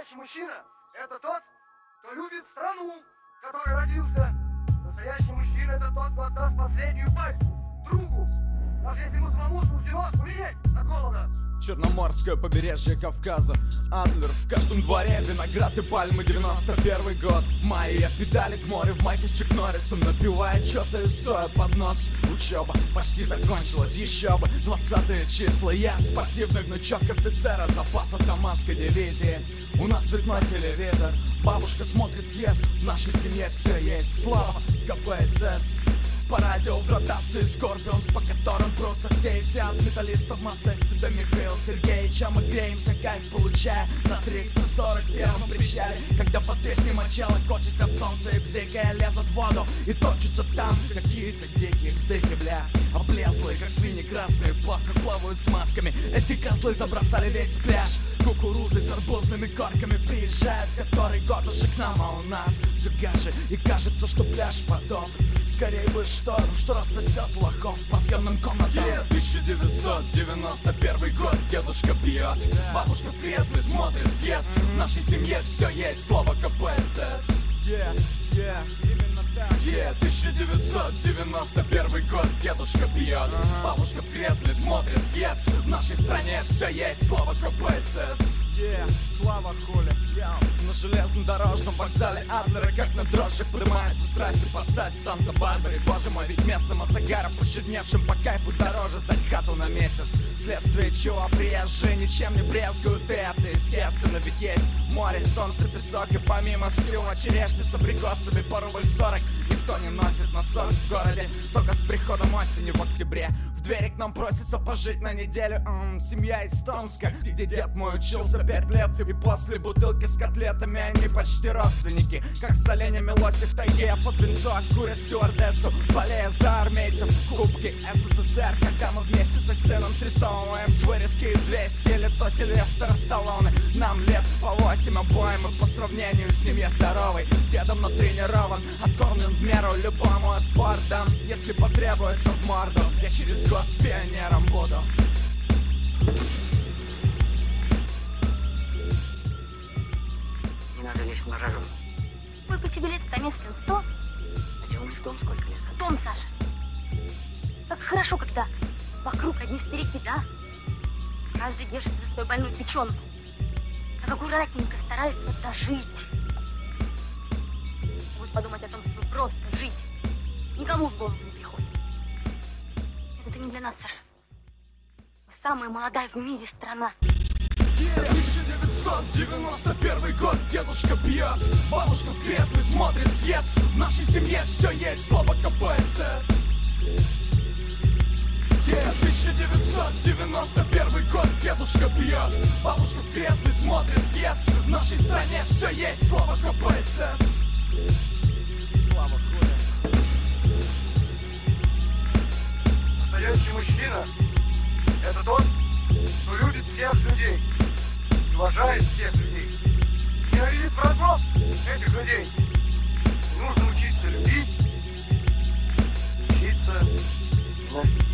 Настоящий мужчина – это тот, кто любит страну, в которой родился. Настоящий мужчина – это тот, кто отдаст последнюю пальцу другу, даже если ему самому суждено умереть от голода. Черноморское побережье Кавказа, Адлер в каждом дворе, виноград и пальмы, 91 год. Майя педали к морю в майке с Чак Норрисом, напевая что-то из соя под нос. Учеба почти закончилась, еще бы 20-е числа. Я спортивный внучок офицера запаса Томасской дивизии. У нас цветной телевизор, бабушка смотрит съезд, в нашей семье все есть. Слава КПСС. По радио в ротации Скорпионс, по которым прутся все и вся. От металлистов Мацесты до Михаила Сергеевича. Мы греемся, кайф получая на 341-м причале, когда под песней мочала кочесть от солнца и бзикая лезут в воду и точатся там какие-то дикие вздыхи, бля. Облезлые, как свиньи красные, в плавках плавают с масками. Эти козлы забросали весь пляж кукурузой с арбузными корками. Приезжают который год уже к нам, а у нас все гаже. И кажется, что пляж потом скорее бы шторм, что рассосет лохов по съемным комнатам. 1991 год, дедушка пьет, бабушка в кресле смотрит съезд. В нашей семье все есть, слово КПСС. Именно так. 1991 год, дедушка пьет, бабушка в кресле смотрит съезд. В нашей стране все есть, слово КПСС. Слава хули. На железнодорожном вокзале Адлера, как на дрожжах, поднимаются страсти по стать Санта-Барбаре. Боже мой, ведь местным от загара, почерневшим по кайфу дороже сдать хату на месяц. Вследствие чего приезжие ничем не брезгуют, и это естественно, ведь есть море, солнце, песок и помимо всего черешни с абрикосами по рубль 40. Никто не носит носок в городе, только с приходом осени в октябре. В двери к нам просится пожить на неделю. Семья из Томска, где дед мой учился 5 лет. И после бутылки с котлетами они почти родственники, как с оленями лоси в тайге. Под венцо курят стюардессу, болея за армейцев в Кубке СССР. Когда мы вместе с их сыном срисовываем с вырезки известия лицо Сильвестра Сталлоне. Нам лет по 8 обоим, и по сравнению с ним я здоровый. Дедом натренирован, откормлен в меру, любому отпор дам, если потребуется в морду. Я через год пионером буду. Не надо лезть на рожон. Сколько тебе лет, Томескин? 100? А тебе уже в дом сколько лет? Том, Саша. Как хорошо, когда вокруг одни старики, да? Каждый держит за свою больную печенку. Как аккуратненько старается дожить. Будешь подумать о том, чтобы просто жить. Никому в голову не приходит. Это не для нас, Саша. Мы самая молодая в мире страна. 1991 год, дедушка пьет, бабушка в кресле смотрит съезд. В нашей семье все есть, слово КПСС. 1991 год, дедушка пьет, бабушка в кресле смотрит съезд. В нашей стране все есть, слово КПСС. Слава хули. Настоящий мужчина – это тот, кто любит всех людей, уважает всех людей, ненавидит врагов этих людей. Нужно учиться любить, учиться ненавидеть.